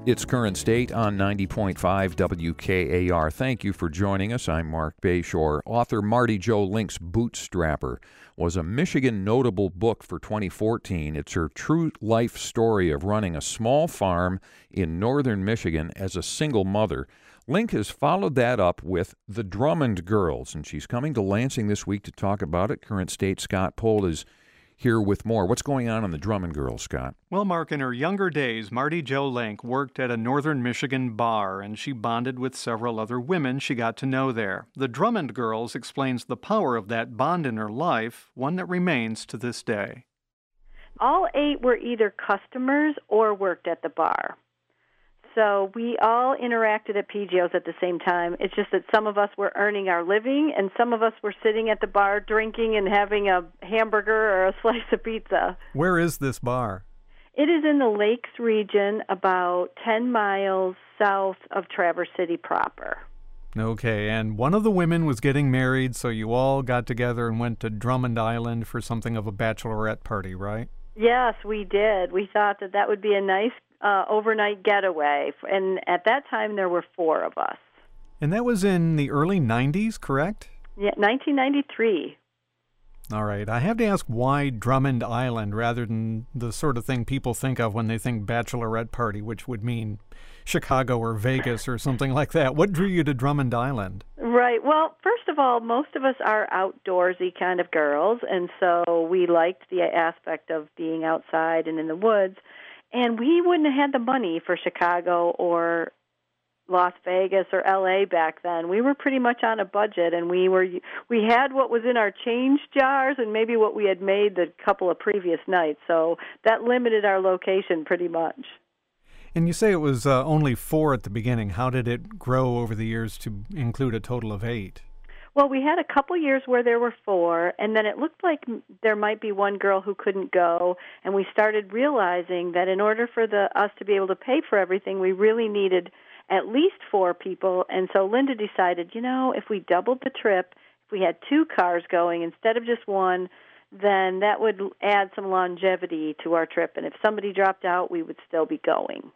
It's Current State on 90.5 WKAR. Thank you for joining us. I'm Mark Bayshore. Author Marty Jo Link's Bootstrapper was a Michigan notable book for 2014. It's her true life story of running a small farm in northern Michigan as a single mother. Link has followed that up with The Drummond Girls, and she's coming to Lansing this week to talk about it. Current State Scott Pohl is here with more. What's going on the Drummond Girls, Scott? Well, Mark, in her younger days, Marty Jo Link worked at a northern Michigan bar, and she bonded with several other women she got to know there. The Drummond Girls explains the power of that bond in her life, one that remains to this day. All 8 were either customers or worked at the bar. So we all interacted at PGO's at the same time. It's just that some of us were earning our living, and some of us were sitting at the bar drinking and having a hamburger or a slice of pizza. Where is this bar? It is in the Lakes region, about 10 miles south of Traverse City proper. Okay, and one of the women was getting married, so you all got together and went to Drummond Island for something of a bachelorette party, right? Yes, we did. We thought that would be a nice overnight getaway, and at that time there were 4 of us. And that was in the early 90s, correct? Yeah, 1993. All right. I have to ask, why Drummond Island rather than the sort of thing people think of when they think bachelorette party, which would mean Chicago or Vegas or something like that? What drew you to Drummond Island? Right. Well, first of all, most of us are outdoorsy kind of girls, and so we liked the aspect of being outside and in the woods. And we wouldn't have had the money for Chicago or Las Vegas or L.A. back then. We were pretty much on a budget, and we had what was in our change jars and maybe what we had made the couple of previous nights. So that limited our location pretty much. And you say it was only 4 at the beginning. How did it grow over the years to include a total of 8? Well, we had a couple years where there were 4, and then it looked like there might be one girl who couldn't go, and we started realizing that in order for us to be able to pay for everything, we really needed at least 4 people. And so Linda decided, if we doubled the trip, if we had 2 cars going instead of just one, then that would add some longevity to our trip, and if somebody dropped out, we would still be going.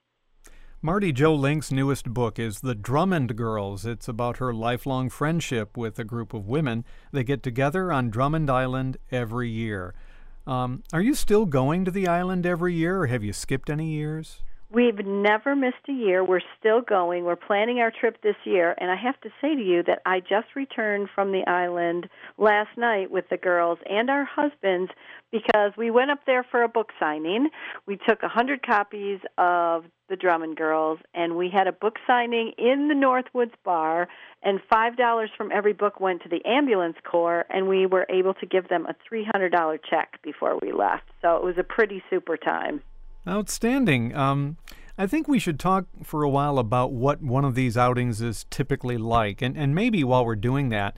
Marty Jo Link's newest book is The Drummond Girls. It's about her lifelong friendship with a group of women. They get together on Drummond Island every year. Are you still going to the island every year, or have you skipped any years? We've never missed a year. We're still going. We're planning our trip this year, and I have to say to you that I just returned from the island last night with the girls and our husbands because we went up there for a book signing. We took 100 copies of The Drummond Girls, and we had a book signing in the Northwoods Bar, and $5 from every book went to the ambulance corps, and we were able to give them a $300 check before we left. So it was a pretty super time. Outstanding. I think we should talk for a while about what one of these outings is typically like, and maybe while we're doing that,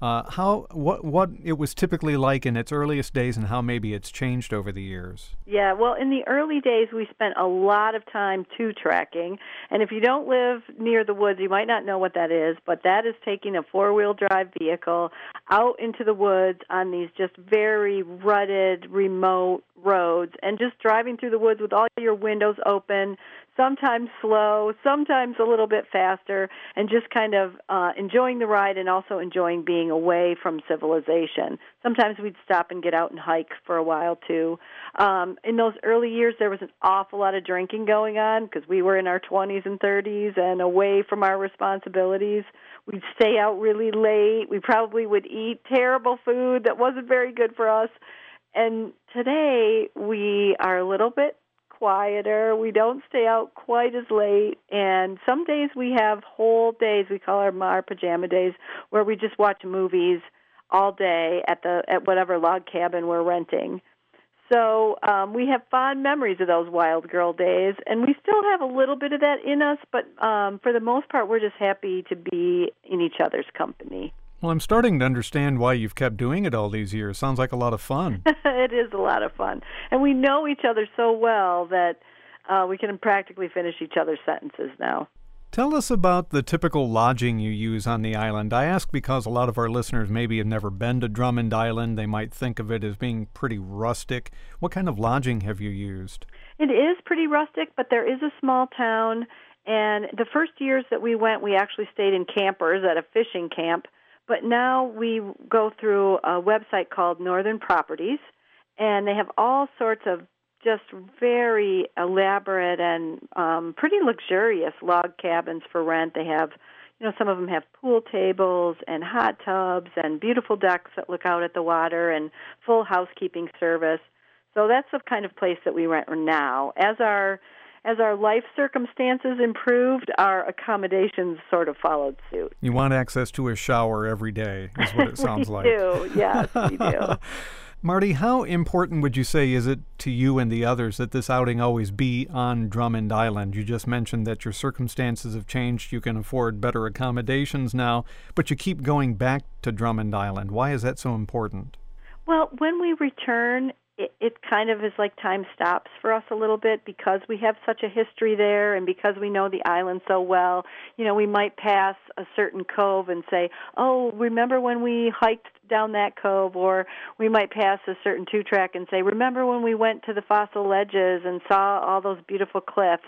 what it was typically like in its earliest days and how maybe it's changed over the years. Yeah, well, in the early days, we spent a lot of time two-tracking, and if you don't live near the woods, you might not know what that is, but that is taking a four-wheel drive vehicle out into the woods on these just very rutted, remote roads, and just driving through the woods with all your windows open, sometimes slow, sometimes a little bit faster, and just kind of enjoying the ride and also enjoying being away from civilization. Sometimes we'd stop and get out and hike for a while, too. In those early years, there was an awful lot of drinking going on because we were in our 20s and 30s and away from our responsibilities. We'd stay out really late. We probably would eat terrible food that wasn't very good for us. And today, we are a little bit quieter. We don't stay out quite as late, and some days we have whole days, we call our pajama days, where we just watch movies all day at whatever log cabin we're renting. So we have fond memories of those wild girl days, and we still have a little bit of that in us, but for the most part, we're just happy to be in each other's company. Well, I'm starting to understand why you've kept doing it all these years. Sounds like a lot of fun. It is a lot of fun. And we know each other so well that we can practically finish each other's sentences now. Tell us about the typical lodging you use on the island. I ask because a lot of our listeners maybe have never been to Drummond Island. They might think of it as being pretty rustic. What kind of lodging have you used? It is pretty rustic, but there is a small town, and the first years that we went, we actually stayed in campers at a fishing camp, but now we go through a website called Northern Properties, and they have all sorts of just very elaborate and pretty luxurious log cabins for rent. They have, some of them have pool tables and hot tubs and beautiful decks that look out at the water and full housekeeping service. So that's the kind of place that we rent now. As our life circumstances improved, our accommodations sort of followed suit. You want access to a shower every day, is what it sounds like. We do, yes, we do. Marty, how important would you say is it to you and the others that this outing always be on Drummond Island? You just mentioned that your circumstances have changed. You can afford better accommodations now, but you keep going back to Drummond Island. Why is that so important? Well, when we return, it kind of is like time stops for us a little bit because we have such a history there and because we know the island so well. We might pass a certain cove and say, oh, remember when we hiked down that cove? Or we might pass a certain two-track and say, remember when we went to the Fossil Ledges and saw all those beautiful cliffs?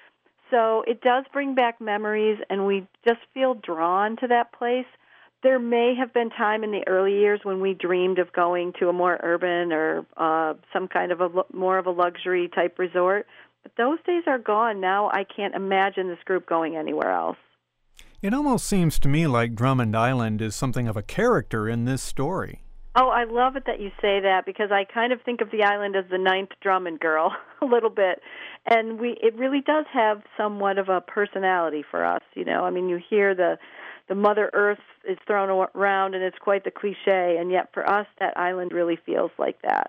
So it does bring back memories, and we just feel drawn to that place. There may have been time in the early years when we dreamed of going to a more urban or some kind of more of a luxury type resort, but those days are gone. Now I can't imagine this group going anywhere else. It almost seems to me like Drummond Island is something of a character in this story. Oh, I love it that you say that because I kind of think of the island as the ninth Drummond girl a little bit. And it really does have somewhat of a personality for us, you hear the Mother Earth is thrown around, and it's quite the cliche, and yet for us, that island really feels like that.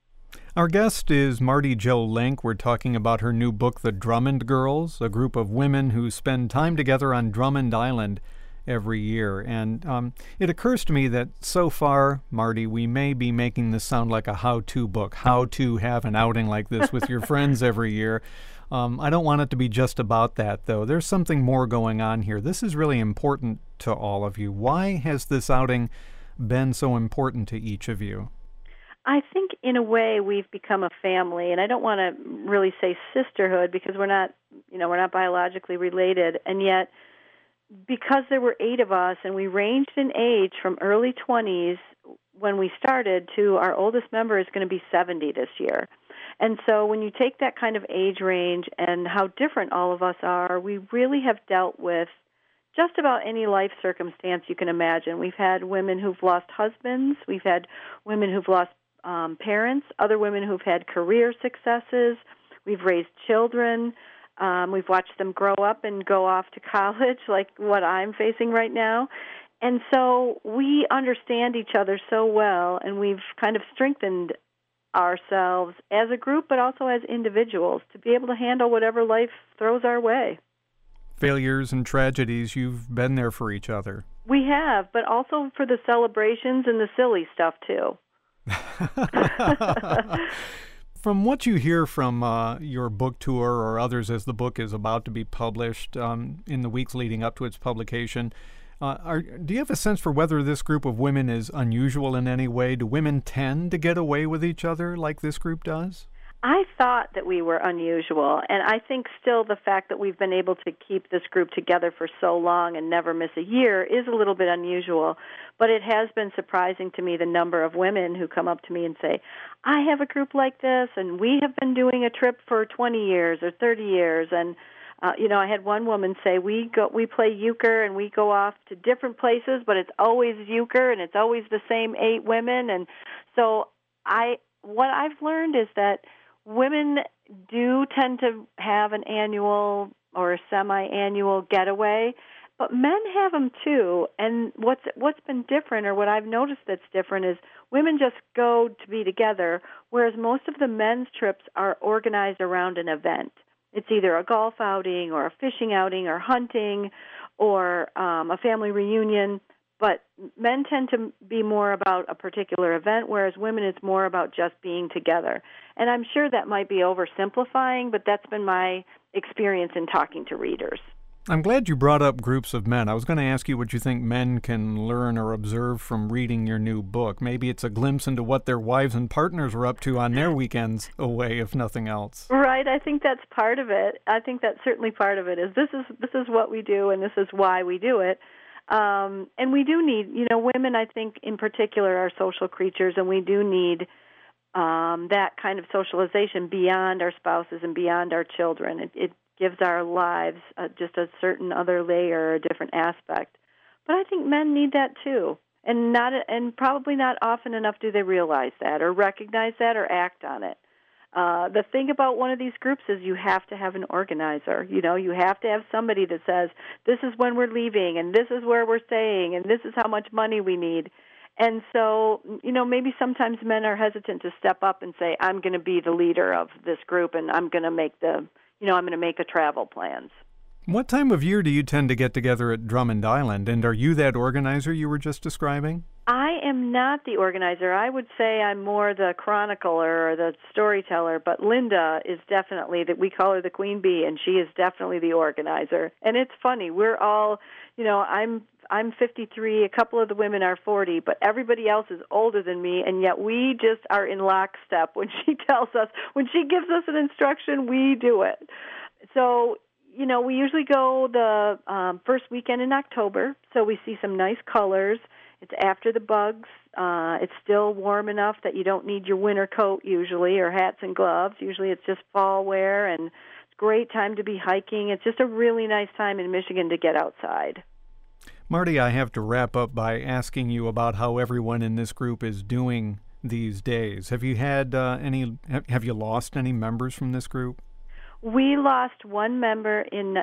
Our guest is Marty Jo Link. We're talking about her new book, The Drummond Girls, a group of women who spend time together on Drummond Island every year. And it occurs to me that so far, Marty, we may be making this sound like a how-to book, how to have an outing like this with your friends every year. I don't want it to be just about that, though. There's something more going on here. This is really important to all of you. Why has this outing been so important to each of you? I think, in a way, we've become a family, and I don't want to really say sisterhood because we're not biologically related, and yet because there were 8 of us, and we ranged in age from early 20s when we started to our oldest member is going to be 70 this year. And so when you take that kind of age range and how different all of us are, we really have dealt with just about any life circumstance you can imagine. We've had women who've lost husbands. We've had women who've lost parents, other women who've had career successes. We've raised children. We've watched them grow up and go off to college like what I'm facing right now. And so we understand each other so well, and we've kind of strengthened ourselves as a group, but also as individuals, to be able to handle whatever life throws our way. Failures and tragedies, you've been there for each other. We have, but also for the celebrations and the silly stuff, too. From what you hear from your book tour or others as the book is about to be published in the weeks leading up to its publication, do you have a sense for whether this group of women is unusual in any way? Do women tend to get away with each other like this group does? I thought that we were unusual, and I think still the fact that we've been able to keep this group together for so long and never miss a year is a little bit unusual. But it has been surprising to me the number of women who come up to me and say, I have a group like this, and we have been doing a trip for 20 years or 30 years, and I had one woman say, we play euchre and we go off to different places, but it's always euchre and it's always the same 8 women. And so what I've learned is that women do tend to have an annual or a semi-annual getaway, but men have them too. And what's been different, or what I've noticed that's different, is women just go to be together, whereas most of the men's trips are organized around an event. It's either a golf outing or a fishing outing or hunting or a family reunion. But men tend to be more about a particular event, whereas women, it's more about just being together. And I'm sure that might be oversimplifying, but that's been my experience in talking to readers. I'm glad you brought up groups of men. I was going to ask you what you think men can learn or observe from reading your new book. Maybe it's a glimpse into what their wives and partners were up to on their weekends away, if nothing else. Right. I think that's part of it. I think that's certainly part of it. Is this is what we do, and this is why we do it. And we do need, women, I think in particular, are social creatures, and we do need that kind of socialization beyond our spouses and beyond our children. It gives our lives just a certain other layer, a different aspect. But I think men need that too, and probably not often enough do they realize that or recognize that or act on it. The thing about one of these groups is you have to have an organizer. You have to have somebody that says, this is when we're leaving, and this is where we're staying, and this is how much money we need. And so, maybe sometimes men are hesitant to step up and say, I'm going to be the leader of this group, and I'm going to make the travel plans. What time of year do you tend to get together at Drummond Island, and are you that organizer you were just describing? I am not the organizer. I would say I'm more the chronicler or the storyteller, but Linda is definitely, that we call her the Queen Bee, and she is definitely the organizer. And it's funny, we're all, I'm 53, a couple of the women are 40, but everybody else is older than me, and yet we just are in lockstep. When she gives us an instruction, we do it. So, we usually go the first weekend in October, so we see some nice colors. It's after the bugs. It's still warm enough that you don't need your winter coat usually, or hats and gloves. Usually it's just fall wear, and it's a great time to be hiking. It's just a really nice time in Michigan to get outside. Marty, I have to wrap up by asking you about how everyone in this group is doing these days. Have you had have you lost any members from this group? We lost one member in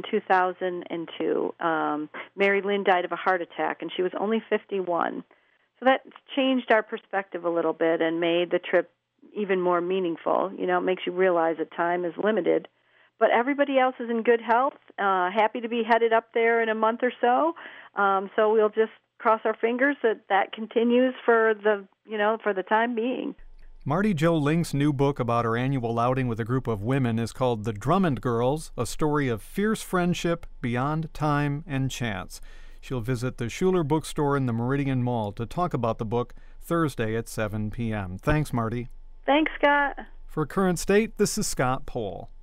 2002. Mary Lynn died of a heart attack, and she was only 51. So that changed our perspective a little bit and made the trip even more meaningful. It makes you realize that time is limited. But everybody else is in good health, happy to be headed up there in a month or so. So we'll just cross our fingers that continues for the time being. Marty Jo Link's new book about her annual outing with a group of women is called The Drummond Girls, a story of fierce friendship beyond time and chance. She'll visit the Schuler Bookstore in the Meridian Mall to talk about the book Thursday at 7 p.m. Thanks, Marty. Thanks, Scott. For Current State, this is Scott Pohl.